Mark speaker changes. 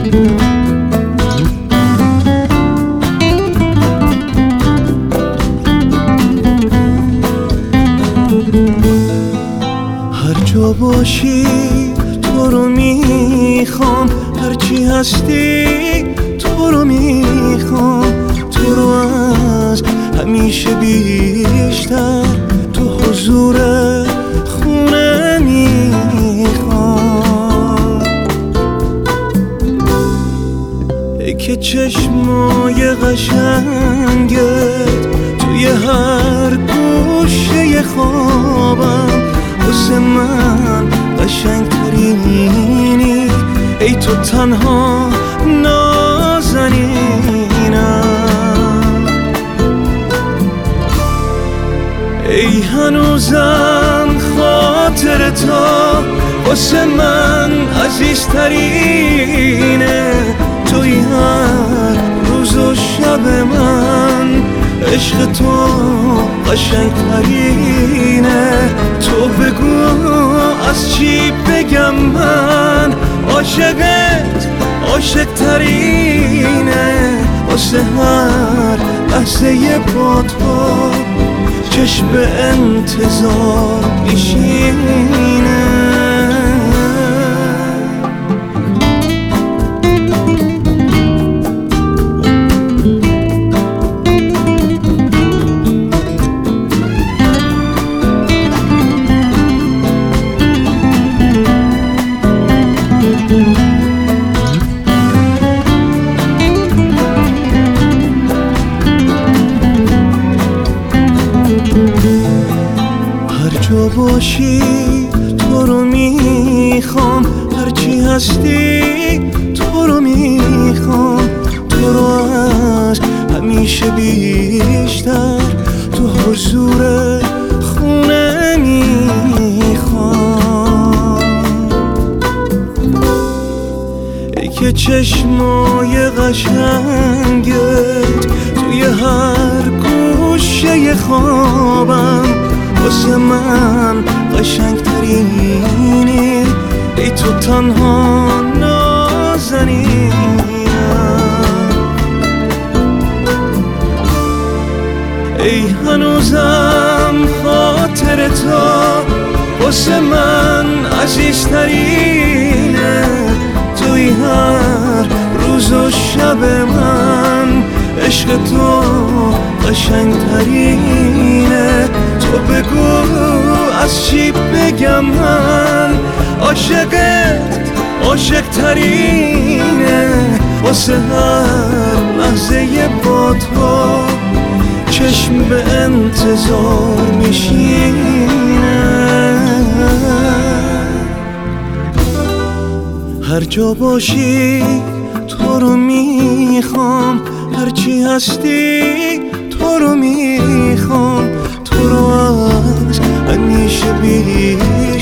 Speaker 1: هر جا باشی تو رو میخوام، هرچی هستی تو رو میخوام، تو رو از همیشه بیشتر تو حضور خونه میخوام. ای که چشمای قشنگت توی هر گوشه خوابم واسه من قشنگترینی، ای تو تنها نازنینم. ای هنوزم خاطر تا واسه من عزیزترینه، توی هر روز و شب من عشق تو قشنگترینه. تو بگو از چی بگم من عاشقت عاشقترینه، واسه هر لحظه با تو چشم به انتظار میشینه. هر جا باشی تو رو میخوام، هرچی هستی تو رو میخوام، تو رو از همیشه بیشتر تو حضور خونه میخوام. ای که چشمای قشنگت توی هر گوشه خوابم واسه من قشنگترینی، ای تو تنها نازنینم. ای هنوزم خاطر تا واسه من عزیزترینه، توی هر روز و شب من عشق تو قشنگترینه. تو بگو از چی بگم من عاشقت عاشقترینه، واسه هر لحظه با تو چشم به انتظار میشینه. هر جا باشی تو رو میخوام، هرچی هستی تو رو میخوام، تو رو از همیشه بیشتر